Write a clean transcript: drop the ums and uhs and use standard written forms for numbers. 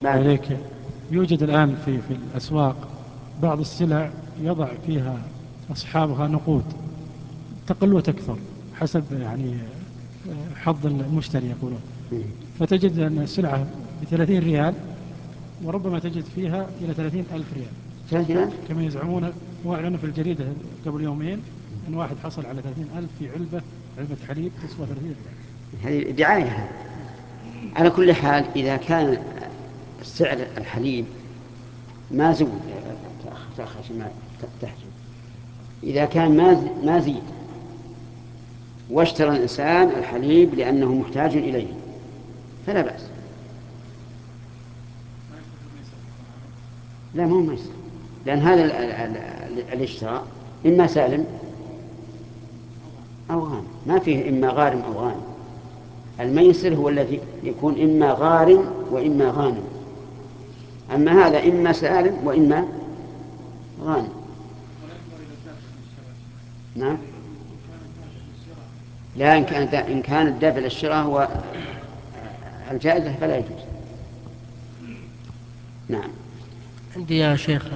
عليك. يوجد الآن في الأسواق بعض السلع يضع فيها أصحابها نقود تقل وتكثر حسب يعني حظ المشتري يقولون. مم. فتجد أن السلعة ب30 ريال وربما تجد فيها إلى 30,000 ريال 30,000. كما يزعمون. وأعلنوا في الجريدة قبل يومين أن واحد حصل على 30,000 في علبة حليب تسوى 30 ريال. هذه دعاية. على كل حال إذا كان سعر الحليب ما زود، تأخر عشان ما تحجب، إذا كان ما زيد واشترى الإنسان الحليب لأنه محتاج إليه فلا بأس. لا، مو ميسر، لأن هذا الاشتراء إما سالم أو غانم، ما فيه إما غارم أو غانم. الميسر هو الذي يكون إما غارم وإما غانم، أما هذا إما سالم وإما غانم. نعم. لا، إن كان الدافع للشراء هو الجائزة فلا يجوز. نعم. عندي يا شيخ